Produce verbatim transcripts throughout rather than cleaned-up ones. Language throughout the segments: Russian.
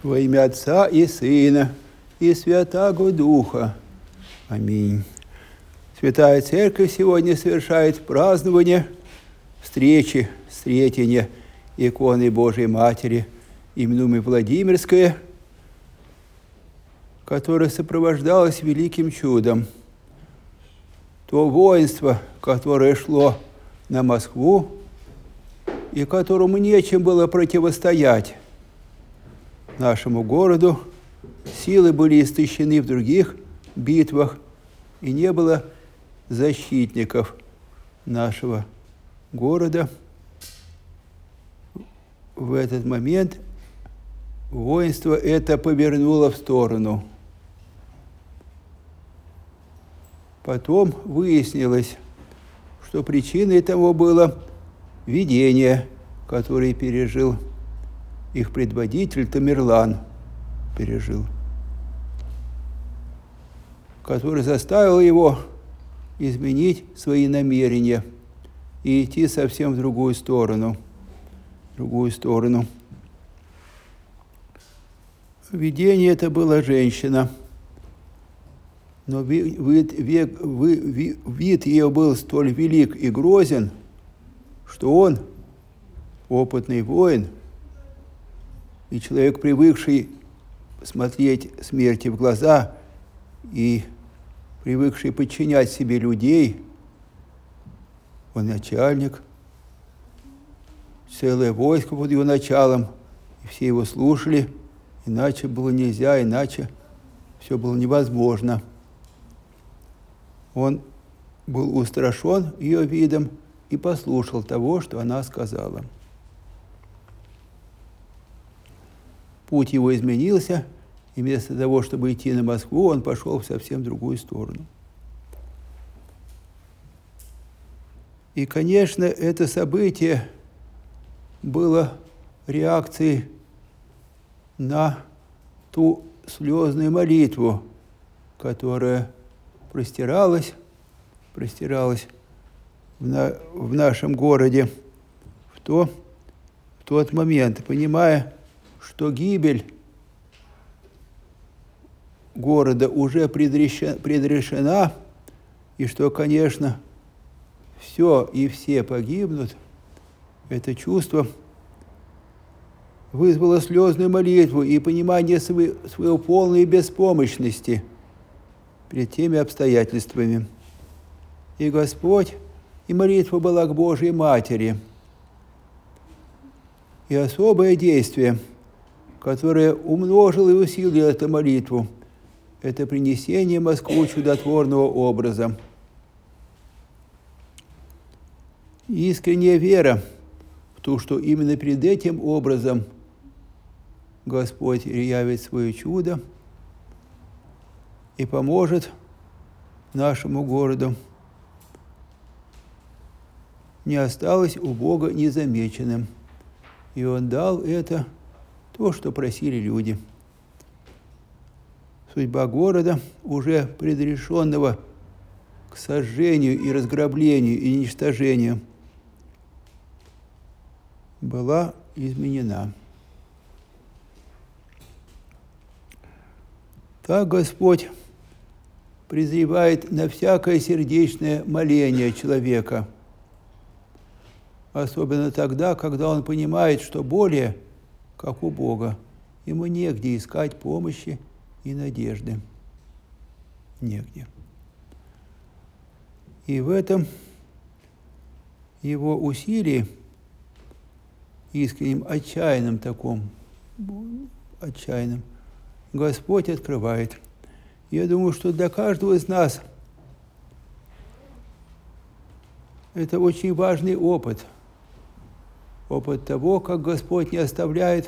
Во имя Отца и Сына и Святаго Духа. Аминь. Святая Церковь сегодня совершает празднование встречи, встретения иконы Божией Матери, именуемой Владимирская, которая сопровождалась великим чудом. То воинство, которое шло на Москву, и которому нечем было противостоять нашему городу, силы были истощены в других битвах, и не было защитников нашего города. В этот момент воинство это повернуло в сторону. Потом выяснилось, что причиной того было видение, которое пережил их предводитель Тамерлан, пережил, который заставил его изменить свои намерения и идти совсем в другую сторону. другую сторону. Видение это была женщина, но вид, вид, вид, вид ее был столь велик и грозен, что он, опытный воин и человек, привыкший смотреть смерти в глаза и привыкший подчинять себе людей, он начальник, целое войско под его началом, и все его слушали, иначе было нельзя, иначе все было невозможно. Он был устрашен ее видом и послушал того, что она сказала. Путь его изменился, и вместо того, чтобы идти на Москву, он пошел в совсем другую сторону. И, конечно, это событие было реакцией на ту слезную молитву, которая простиралась, простиралась в, на, в нашем городе в, то, в тот момент, понимая, что гибель города уже предрешена, предрешена, и что, конечно, все и все погибнут. Это чувство вызвало слезную молитву и понимание своей, своей полной беспомощности перед теми обстоятельствами. И Господь, и молитва была к Божьей Матери. И особое действие, которое умножило и усилило эту молитву, это принесение в Москву чудотворного образа. Искренняя вера в то, что именно перед этим образом Господь явит свое чудо и поможет нашему городу, не осталось у Бога незамеченным. И Он дал это, то, что просили люди. Судьба города, уже предрешенного к сожжению и разграблению и уничтожению, была изменена. Так Господь призывает на всякое сердечное моление человека, особенно тогда, когда он понимает, что более, как у Бога, ему негде искать помощи и надежды. Негде. И в этом его усилии, искренним, отчаянным таком, отчаянным, Господь открывает. Я думаю, что для каждого из нас это очень важный опыт. Опыт того, как Господь не оставляет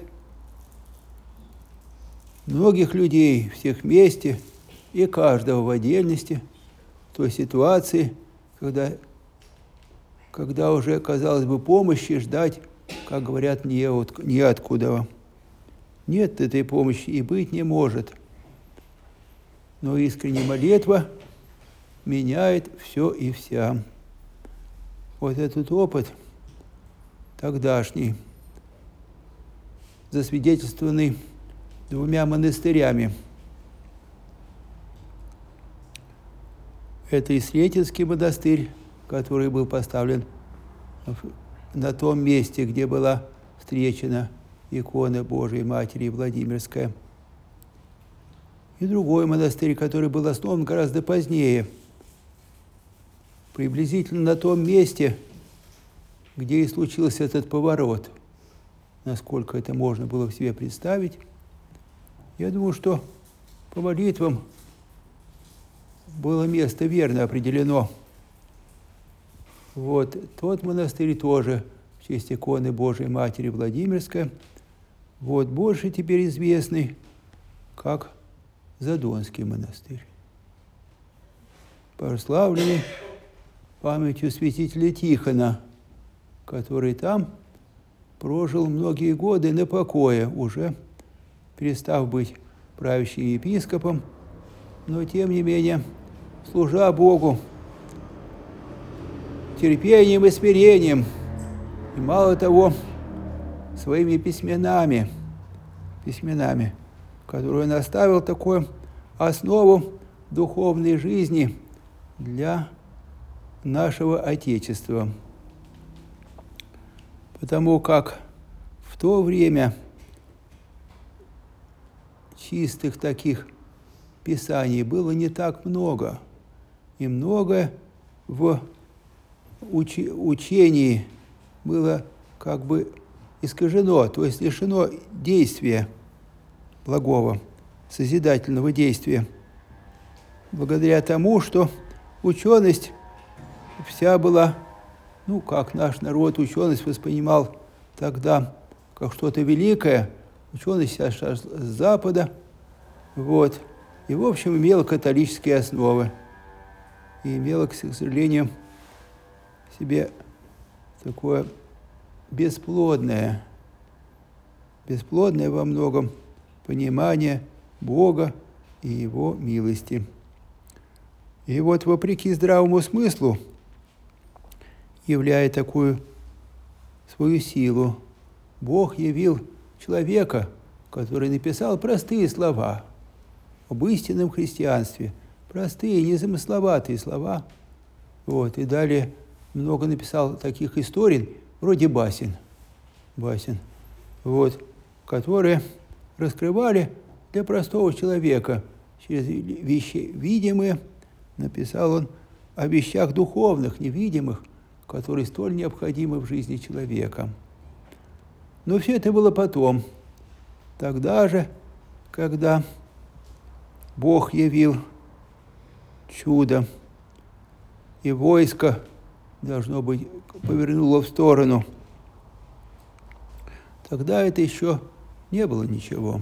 многих людей всех вместе и каждого в отдельности в той ситуации, когда, когда уже, казалось бы, помощи ждать, как говорят, неоткуда. Нет этой помощи и быть не может. Но искренняя молитва меняет все и вся. Вот этот опыт тогдашний, засвидетельствованный двумя монастырями. Это Исретинский монастырь, который был поставлен на том месте, где была встречена икона Божией Матери Владимирская. И другой монастырь, который был основан гораздо позднее, приблизительно на том месте, где и случился этот поворот, насколько это можно было в себе представить. Я думаю, что по молитвам было место верно определено. Вот тот монастырь тоже в честь иконы Божией Матери Владимирской, вот больше теперь известный как Задонский монастырь, прославленный памятью святителя Тихона, который там прожил многие годы на покое, уже перестав быть правящим епископом, но тем не менее, служа Богу терпением и смирением, и мало того, своими письменами, письменами, которые он оставил такую основу духовной жизни для нашего Отечества. Потому как в то время чистых таких писаний было не так много, и многое в учи- учении было как бы искажено, то есть лишено действия благого, созидательного действия, благодаря тому, что ученость вся была, ну, как наш народ ученость воспринимал тогда, как что-то великое, ученость с Запада, вот, и, в общем, имела католические основы, и имела, к сожалению, в себе такое бесплодное, бесплодное во многом понимание Бога и Его милости. И вот, вопреки здравому смыслу, являя такую свою силу, Бог явил человека, который написал простые слова об истинном христианстве, простые, незамысловатые слова. Вот, и далее много написал таких историй, вроде басен, басен, вот, которые раскрывали для простого человека через вещи видимые, написал он о вещах духовных, невидимых, которые столь необходимы в жизни человека. Но все это было потом, тогда же, когда Бог явил чудо, и войско, должно быть, повернуло в сторону. Тогда это еще не было ничего.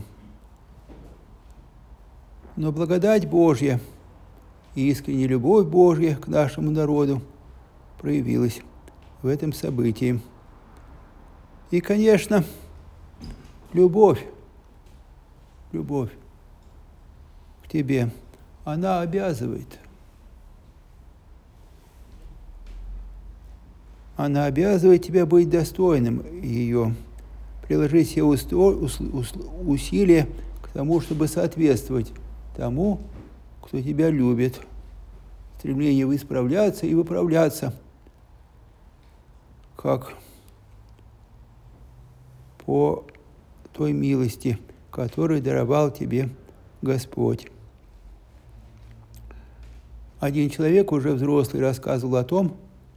Но благодать Божья и искренняя любовь Божья к нашему народу проявилась в этом событии. И, конечно, любовь, любовь к тебе, она обязывает. Она обязывает тебя быть достойным ее, приложить все усилия к тому, чтобы соответствовать тому, кто тебя любит. Стремление исправляться и выправляться, как по той милости, которую даровал тебе Господь. Один человек, уже взрослый, рассказывал о том,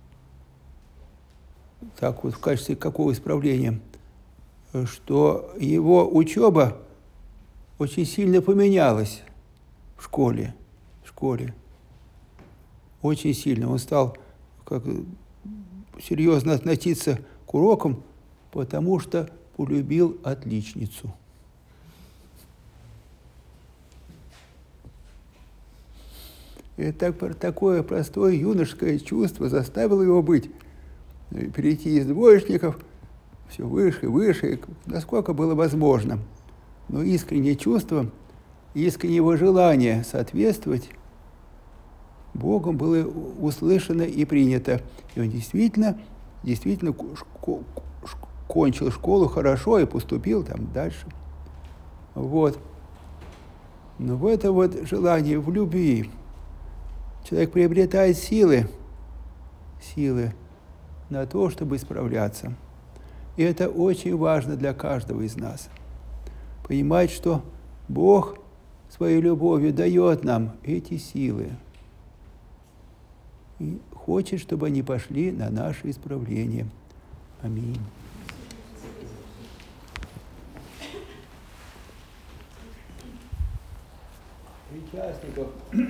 так вот, в качестве какого исправления, что его учеба очень сильно поменялась в школе. В школе. Очень сильно. Он стал как, серьезно относиться к урокам, потому что полюбил отличницу. И так, такое простое юношеское чувство заставило его быть, перейти из двоечников все выше и выше, насколько было возможно. Но искреннее чувство, искреннее его желание соответствовать Богу было услышано и принято. И он действительно, действительно кончил школу хорошо и поступил там дальше. Вот. Но в это вот желание, в любви, человек приобретает силы, силы на то, чтобы исправляться. И это очень важно для каждого из нас. Понимать, что Бог своей любовью дает нам эти силы. И хочет, чтобы они пошли на наше исправление. Аминь. Причастников